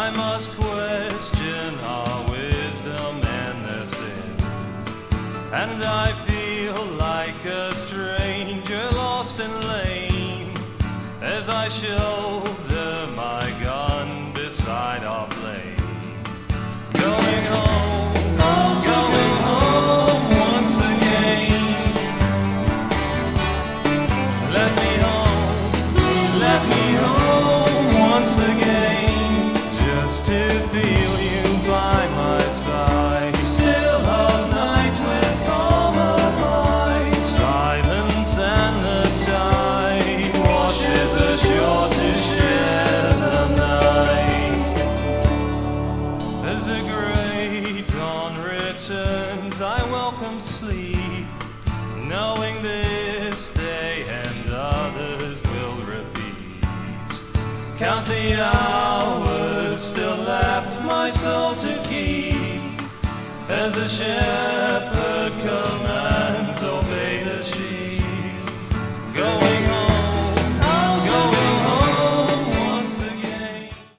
I must question our wisdom and their sins, and I feel like a stranger lost in lane as I shoulder my gun beside our plane. Going home, going home once again. Let me home once again, just to feel you by my side. Still of night with calmer light, silence and the tide washes ashore to share the night. As the grey dawn returns, I welcome sleep, knowing this day and others will repeat. Count the hours still left my soul to keep, as a shepherd